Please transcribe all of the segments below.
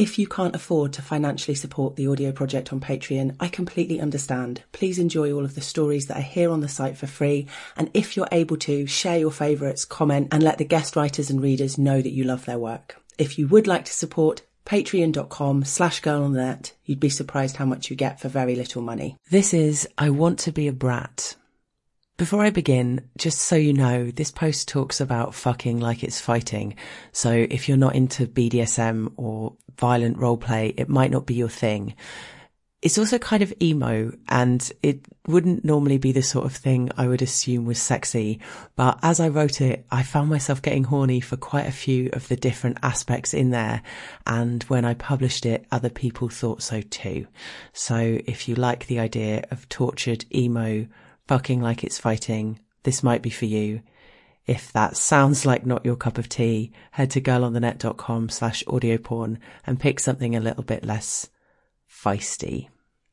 If you can't afford to financially support the audio project on Patreon, I completely understand. Please enjoy all of the stories that are here on the site for free. And if you're able to, share your favourites, comment, and let the guest writers and readers know that you love their work. If you would like to support, patreon.com/girlonthenet. You'd be surprised how much you get for very little money. This is I Want to Be a Brat. Before I begin, just so you know, this post talks about fucking like it's fighting. So if you're not into BDSM or violent roleplay, it might not be your thing. It's also kind of emo, and it wouldn't normally be the sort of thing I would assume was sexy. But as I wrote it, I found myself getting horny for quite a few of the different aspects in there. And when I published it, other people thought so too. So if you like the idea of tortured emo fucking like it's fighting, this might be for you. If that sounds like not your cup of tea, head to girlonthenet.com/audioporn and pick something a little bit less feisty.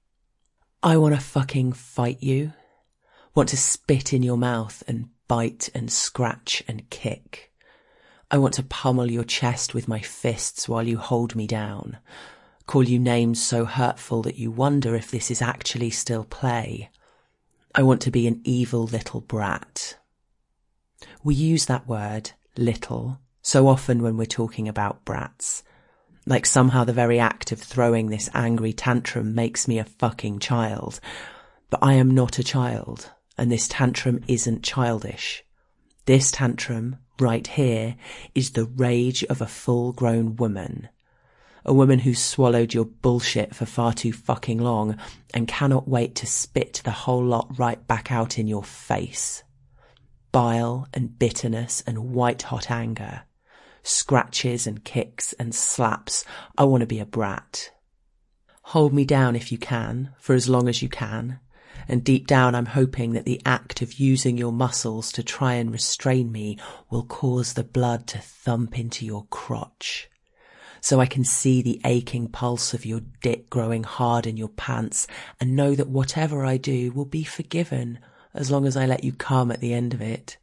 I want to fucking fight you. Want to spit in your mouth and bite and scratch and kick. I want to pummel your chest with my fists while you hold me down. Call you names so hurtful that you wonder if this is actually still play. I want to be an evil little brat. We use that word, little, so often when we're talking about brats. Like somehow the very act of throwing this angry tantrum makes me a fucking child. But I am not a child, and this tantrum isn't childish. This tantrum, right here, is the rage of a full-grown woman. A woman who's swallowed your bullshit for far too fucking long and cannot wait to spit the whole lot right back out in your face. Bile and bitterness and white-hot anger. Scratches and kicks and slaps. I want to be a brat. Hold me down if you can, for as long as you can. And deep down I'm hoping that the act of using your muscles to try and restrain me will cause the blood to thump into your crotch. So I can see the aching pulse of your dick growing hard in your pants and know that whatever I do will be forgiven as long as I let you come at the end of it.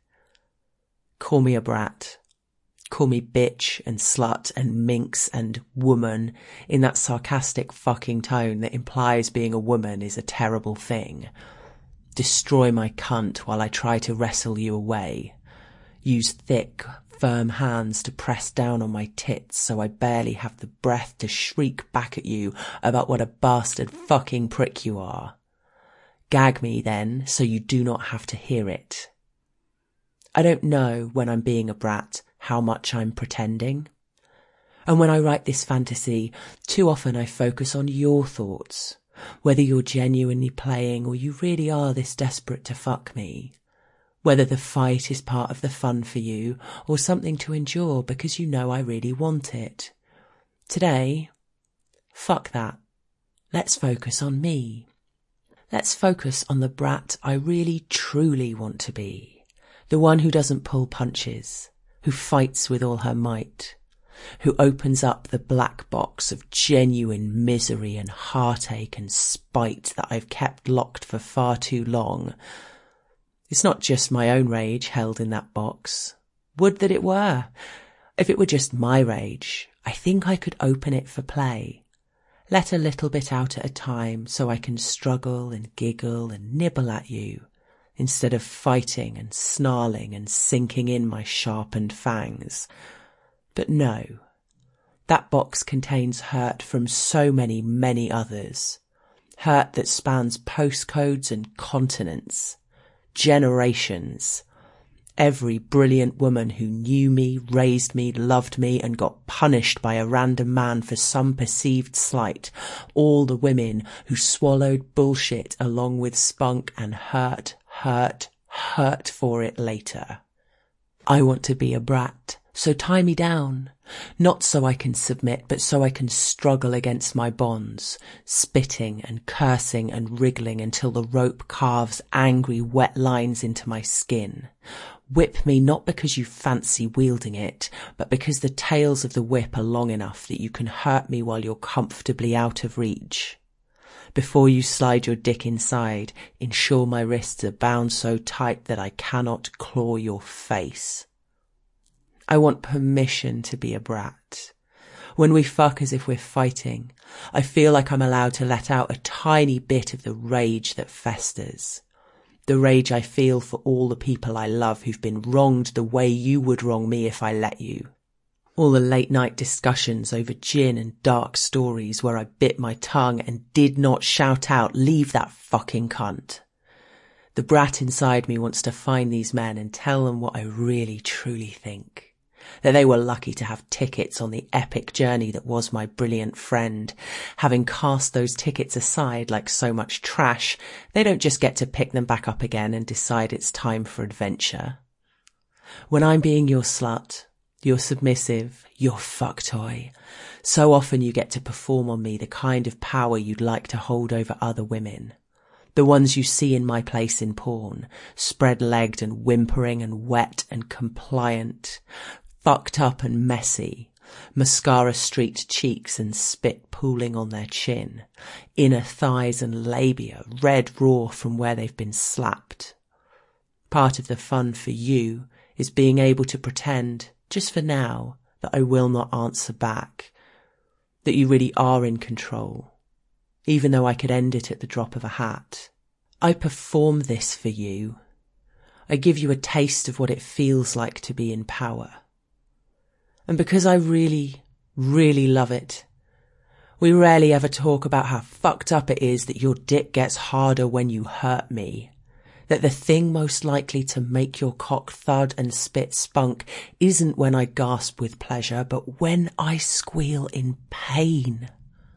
Call me a brat. Call me bitch and slut and minx and woman in that sarcastic fucking tone that implies being a woman is a terrible thing. Destroy my cunt while I try to wrestle you away. Use thick, firm hands to press down on my tits so I barely have the breath to shriek back at you about what a bastard fucking prick you are. Gag me then so you do not have to hear it. I don't know when I'm being a brat how much I'm pretending. And when I write this fantasy, too often I focus on your thoughts, whether you're genuinely playing or you really are this desperate to fuck me. Whether the fight is part of the fun for you or something to endure because you know I really want it. Today, fuck that. Let's focus on me. Let's focus on the brat I really truly want to be. The one who doesn't pull punches, who fights with all her might, who opens up the black box of genuine misery and heartache and spite that I've kept locked for far too long. It's not just my own rage held in that box. Would that it were. If it were just my rage, I think I could open it for play. Let a little bit out at a time so I can struggle and giggle and nibble at you, instead of fighting and snarling and sinking in my sharpened fangs. But no, that box contains hurt from so many others. Hurt that spans postcodes and continents. Generations. Every brilliant woman who knew me, raised me, loved me, and got punished by a random man for some perceived slight. All the women who swallowed bullshit along with spunk and hurt for it later. I want to be a brat, so tie me down. Not so I can submit, but so I can struggle against my bonds, spitting and cursing and wriggling until the rope carves angry, wet lines into my skin. Whip me not because you fancy wielding it, but because the tails of the whip are long enough that you can hurt me while you're comfortably out of reach. Before you slide your dick inside, ensure my wrists are bound so tight that I cannot claw your face. I want permission to be a brat. When we fuck as if we're fighting, I feel like I'm allowed to let out a tiny bit of the rage that festers. The rage I feel for all the people I love who've been wronged the way you would wrong me if I let you. All the late night discussions over gin and dark stories where I bit my tongue and did not shout out, "Leave that fucking cunt." The brat inside me wants to find these men and tell them what I really truly think. That they were lucky to have tickets on the epic journey that was my brilliant friend. Having cast those tickets aside like so much trash, they don't just get to pick them back up again and decide it's time for adventure. When I'm being your slut, your submissive, your fuck toy, so often you get to perform on me the kind of power you'd like to hold over other women. The ones you see in my place in porn, spread-legged and whimpering and wet and compliant, fucked up and messy, mascara-streaked cheeks and spit pooling on their chin, inner thighs and labia red raw from where they've been slapped. Part of the fun for you is being able to pretend, just for now, that I will not answer back, that you really are in control, even though I could end it at the drop of a hat. I perform this for you. I give you a taste of what it feels like to be in power. And because I really, really love it, we rarely ever talk about how fucked up it is that your dick gets harder when you hurt me. That the thing most likely to make your cock thud and spit spunk isn't when I gasp with pleasure, but when I squeal in pain.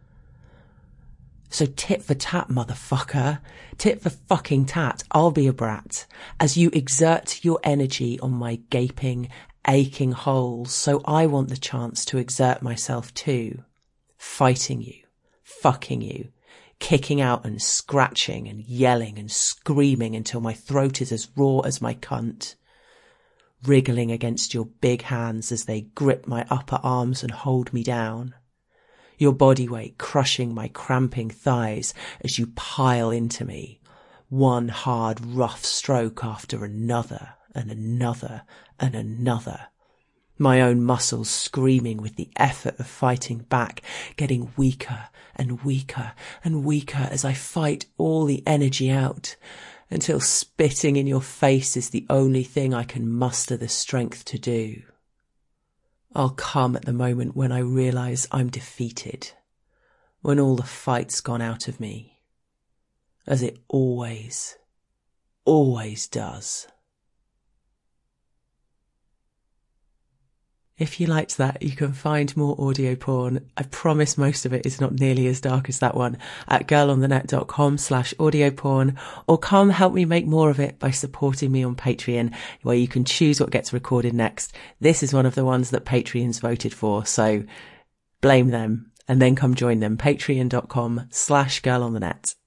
So tit for tat, motherfucker. Tit for fucking tat. I'll be a brat as you exert your energy on my gaping, aching holes, so I want the chance to exert myself too. Fighting you, fucking you, kicking out and scratching and yelling and screaming until my throat is as raw as my cunt. Wriggling against your big hands as they grip my upper arms and hold me down. Your body weight crushing my cramping thighs as you pile into me. One hard, rough stroke after another and another and another. My own muscles screaming with the effort of fighting back, getting weaker and weaker and weaker as I fight all the energy out, until spitting in your face is the only thing I can muster the strength to do. I'll come at the moment when I realise I'm defeated, when all the fight's gone out of me, as it always, always does. If you liked that, you can find more audio porn. I promise most of it is not nearly as dark as that one at girlonthenet.com/audio porn, or come help me make more of it by supporting me on Patreon, where you can choose what gets recorded next. This is one of the ones that Patreons voted for, so blame them and then come join them. Patreon.com/girlonthenet.